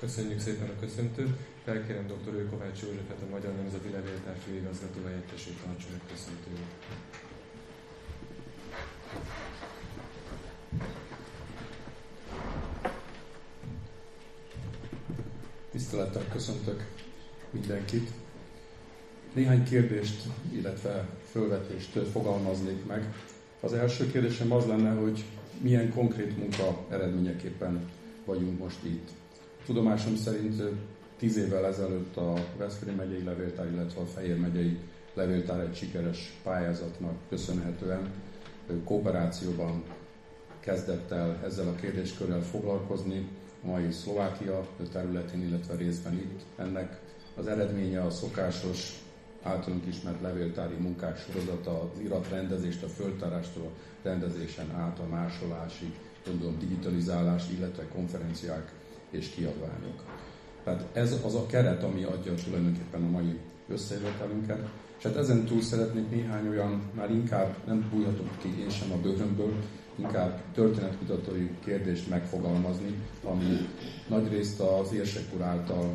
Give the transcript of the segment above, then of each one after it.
Köszönjük szépen a köszöntőt. Felkérem dr. Őkovács Józsefet, a Magyar Nemzeti Levéltár főigazgató helyettesét, tartsa meg köszöntőt. Tisztelettel köszöntök mindenkit. Néhány kérdést, illetve fölvetést fogalmaznék meg. Az első kérdésem az lenne, hogy milyen konkrét munka eredményeképpen vagyunk most itt. Tudomásom szerint 10 évvel ezelőtt a Veszprém megyei levéltár, illetve a Fejér megyei levéltár egy sikeres pályázatnak köszönhetően kooperációban kezdett el ezzel a kérdéskörrel foglalkozni a mai Szlovákia területén, illetve részben itt. Ennek az eredménye a szokásos, általunk ismert levéltári munkák sorozata, az iratrendezést, a földtárástól a rendezésen át a másolásig, gondolom digitalizálás, illetve konferenciák és kiadványok. Tehát ez az a keret, ami adja tulajdonképpen a mai összejövetelünket. És hát ezen túl szeretnék néhány olyan, már inkább nem bújhatok ki én sem a bőrömből, inkább történetkutatói kérdést megfogalmazni, ami nagyrészt az Érsek úr által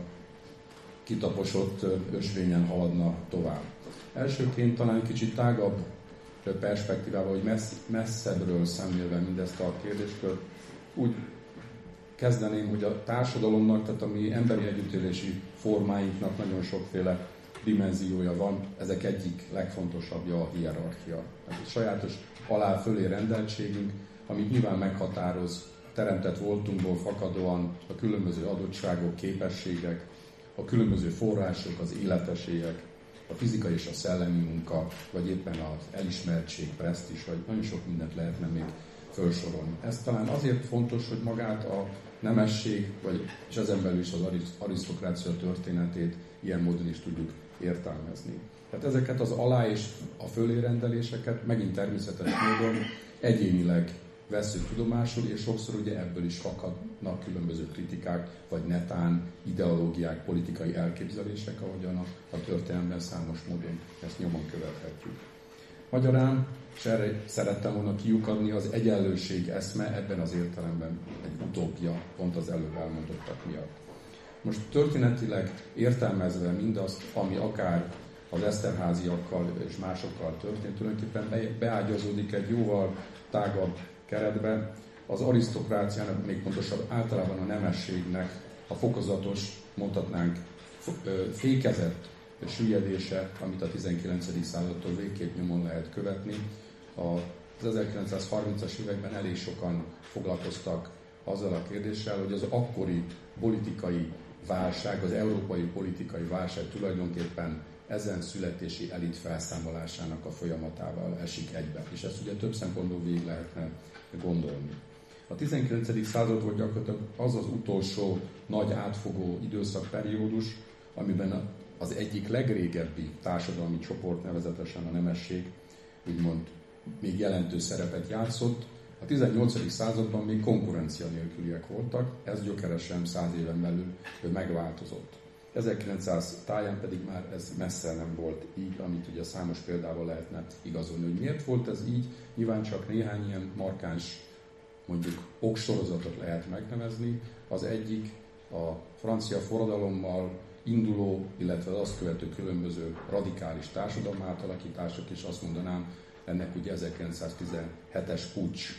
kitaposott ösvényen haladna tovább. Elsőként talán egy kicsit tágabb perspektívával, hogy messzebbről szemlélve mindezt a kérdéskört, úgy kezdeném, hogy a társadalomnak, tehát a mi emberi együttélési formáinknak nagyon sokféle dimenziója van, ezek egyik legfontosabbja a hierarchia. Ez egy sajátos alá-fölé rendeltségünk, amit nyilván meghatároz a teremtett voltunkból fakadóan a különböző adottságok, képességek, a különböző források, az életesélyek, a fizikai és a szellemi munka, vagy éppen az elismertség, presztízs, vagy nagyon sok mindent lehetne még felsorolni. Ez talán azért fontos, hogy magát a nemesség, és ezen belül is az arisztokrácia történetét ilyen módon is tudjuk értelmezni. Tehát ezeket az alá- és a fölé rendeléseket megint természetes módon egyénileg vesszük tudomásul, és sokszor ugye ebből is fakadnak különböző kritikák, vagy netán ideológiák, politikai elképzelések, ahogyan a történelemben számos módon ezt nyomon követhetjük. Magyarán, és erre szerettem volna kiukadni, az egyenlőség eszme ebben az értelemben egy utópia, pont az előbb elmondottak miatt. Most történetileg értelmezve mindazt, ami akár az Eszterházyakkal és másokkal történt, tulajdonképpen beágyazódik egy jóval tágabb keretbe, az arisztokráciának, még pontosabb általában a nemességnek a fokozatos, mondhatnánk fékezett süllyedése, amit a 19. századtól végképp nyomon lehet követni. Az 1930-as években elég sokan foglalkoztak azzal a kérdéssel, hogy az akkori politikai válság, az európai politikai válság tulajdonképpen ezen születési elit felszámolásának a folyamatával esik egybe. És ezt ugye több szempontból végig lehetne gondolni. A 19. század volt gyakorlatilag az az utolsó nagy átfogó időszakperiódus, amiben az egyik legrégebbi társadalmi csoport, nevezetesen a nemesség, úgymond még jelentős szerepet játszott. A 18. században még konkurencia nélküliek voltak, ez gyökeresen 100 éven belül megváltozott. 1900 táján pedig már ez messze nem volt így, amit ugye számos példával lehetne igazolni. Hogy miért volt ez így? Nyilván csak néhány ilyen markáns, mondjuk oksorozatot lehet megnevezni. Az egyik a francia forradalommal induló, illetve az azt követő különböző radikális társadalmi átalakítások, és azt mondanám, ennek ugye 1917-es puccs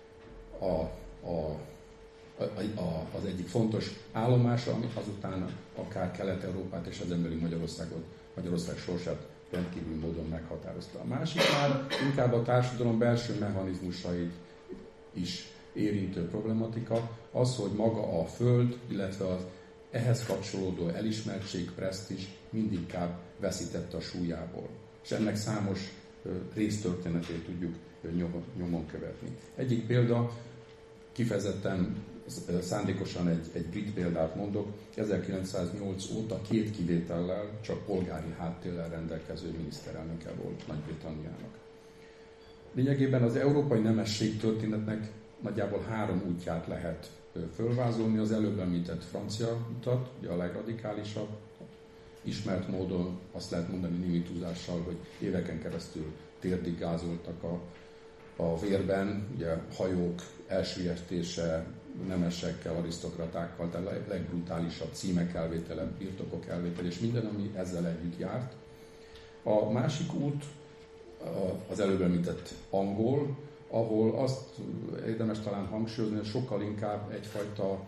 az egyik fontos állomása, ami azután akár Kelet-Európát és ezen belül Magyarország sorsát rendkívül módon meghatározta. A másik már inkább a társadalom belső mechanizmusait is érintő problematika, az, hogy maga a föld, illetve az ehhez kapcsolódó elismertség, presztízs mindig inkább veszítette a súlyából. És ennek számos résztörténetét tudjuk nyomon követni. Egyik példa, kifejezetten szándékosan egy brit példát mondok, 1908 óta 2 kivétellel csak polgári háttérrel rendelkező miniszterelnöke volt Nagy-Britanniának. Lényegében az európai nemesség történetnek nagyjából 3 útját lehet fölvázolni. Az előbb említett francia utat, ugye a legradikálisabb, ismert módon azt lehet mondani némi túlzással, hogy éveken keresztül térdig gázoltak a vérben, ugye hajók elsüllyesztése, nemesekkel, arisztokratákkal, tehát a legbrutálisabb címek elvétele, birtokok elvétele, és minden, ami ezzel együtt járt. A másik út az előbb említett angol, ahol azt érdemes talán hangsúlyozni, hogy sokkal inkább egyfajta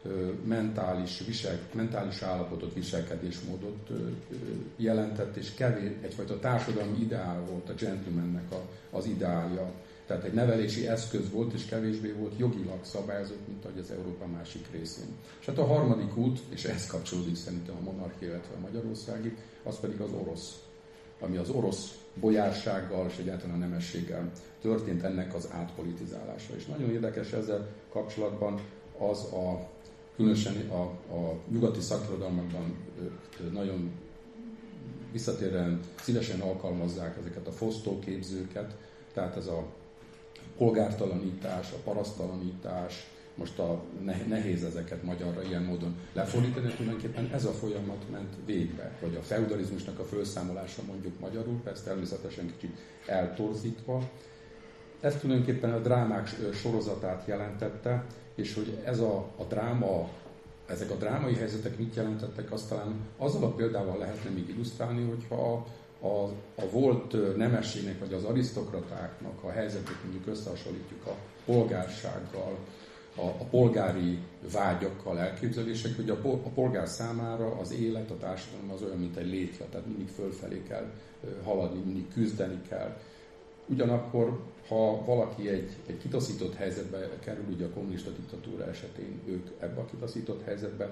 mentális állapotot, viselkedésmódot jelentett, és kevés, egyfajta társadalmi ideál volt a gentlemannek az ideálja. Tehát egy nevelési eszköz volt, és kevésbé volt jogilag szabályozott, mint ahogy az Európa másik részén. És hát a harmadik út, és ez kapcsolódik szerintem a monarchia, illetve a magyarországi, az pedig az orosz, ami az orosz bolyársággal és egyáltalán a nemességgel történt, ennek az átpolitizálása. És nagyon érdekes ezzel kapcsolatban az különösen a nyugati szakirodalmakban nagyon visszatérően szívesen alkalmazzák ezeket a fosztóképzőket, tehát ez a polgártalanítás, a paraszttalanítás, most nehéz ezeket magyarra ilyen módon lefordítani, tulajdonképpen ez a folyamat ment végbe, vagy a feudalizmusnak a felszámolása mondjuk magyarul, persze természetesen kicsit eltorzítva. Ez tulajdonképpen a drámák sorozatát jelentette, és hogy ez a dráma, ezek a drámai helyzetek mit jelentettek, azt talán azzal a példával lehetne még illusztrálni, hogyha a volt nemességnek, vagy az arisztokratáknak a helyzetét mondjuk összehasonlítjuk a polgársággal, a polgári vágyakkal, elképzelések, hogy a polgár számára az élet, a társadalom az olyan, mint egy létja, tehát mindig fölfelé kell haladni, mindig küzdeni kell. Ugyanakkor, ha valaki egy kitaszított helyzetbe kerül, ugye a kommunista diktatúra esetén ők ebbe a kitaszított helyzetbe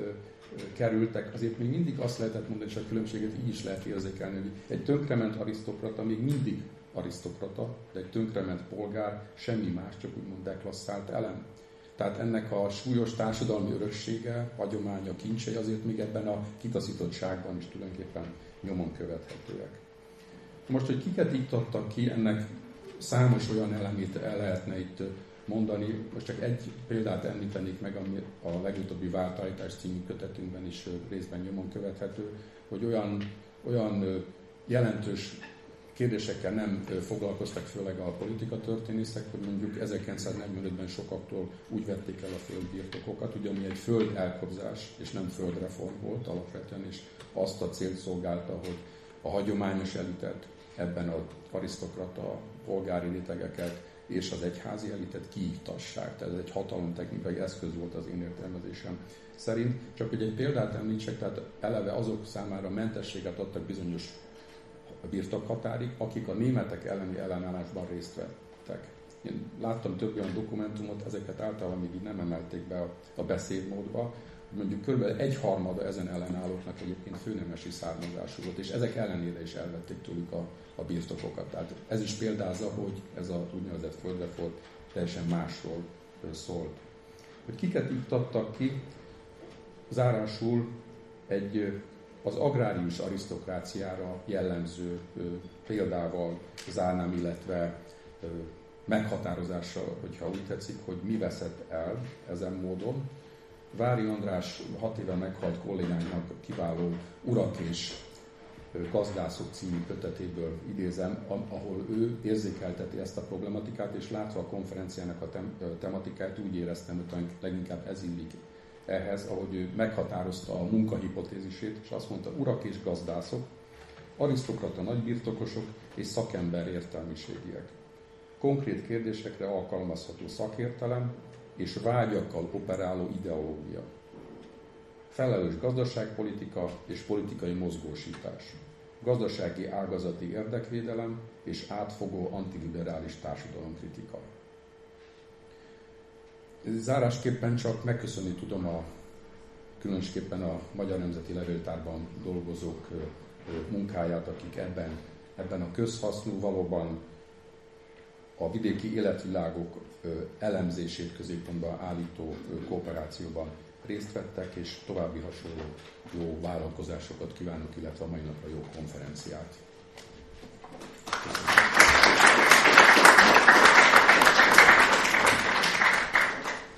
kerültek, azért még mindig azt lehetett mondani, és a különbséget így is lehet érzékelni, hogy egy tönkrement arisztokrata még mindig arisztokrata, de egy tönkrement polgár semmi más, csak úgymond deklasszált elem. Tehát ennek a súlyos társadalmi öröksége, hagyománya, kincsei azért még ebben a kitaszítottságban is tulajdonképpen nyomon követhetőek. Most, hogy kiket iktattak ki, ennek számos olyan elemét el lehetne itt mondani. Most csak egy példát említenék meg, ami a legutóbbi Váltállítás című kötetünkben is részben nyomon követhető, hogy olyan jelentős kérdésekkel nem foglalkoztak, főleg a politikatörténészek, hogy mondjuk 1945-ben sokaktól úgy vették el a földbirtokokat, ugye ami egy föld elkobzás és nem földreform volt alapvetően, és azt a célt szolgálta, hogy a hagyományos elitet, ebben az arisztokrata, polgári rétegeket és az egyházi elitet kiiktassák. Tehát ez egy hatalomtechnikai eszköz volt az én értelmezésem szerint. Csak hogy egy példát említsek, tehát eleve azok számára mentességet adtak bizonyos birtokhatárig, akik a németek elleni ellenállásban részt vettek. Én láttam több olyan dokumentumot, ezeket általában még így nem emelték be a beszédmódba, mondjuk kb. 1/3 ezen ellenállóknak egyébként főnemesi származású volt, és ezek ellenére is elvették tőlük a birtokokat. Tehát ez is példázza, hogy ez a úgynevezett földreform teljesen másról szólt. Hogy kiket iktattak ki, zárásul az agrárius arisztokráciára jellemző példával zárnám, illetve meghatározással, hogyha úgy tetszik, hogy mi veszett el ezen módon. Vári András 6 éve meghalt kollégánknak kiváló Urak és gazdászok című kötetéből idézem, ahol ő érzékelteti ezt a problematikát, és látva a konferenciának a tematikát úgy éreztem, hogy leginkább ez illik ehhez, ahogy ő meghatározta a munkahipotézisét, és azt mondta, urak és gazdászok, arisztokrata nagybirtokosok és szakember értelmiségiek. Konkrét kérdésekre alkalmazható szakértelem és vágyakkal operáló ideológia. Felelős gazdaságpolitika és politikai mozgósítás. Gazdasági ágazati érdekvédelem és átfogó antiliberális társadalomkritika. Zárásképpen csak megköszönni tudom különösképpen a Magyar Nemzeti Levéltárban dolgozók munkáját, akik ebben a közhasznú, valóban a vidéki életvilágok elemzését középpontba állító kooperációban részt vettek, és további hasonló jó vállalkozásokat kívánok, illetve a mai napra jó konferenciát. Köszönöm.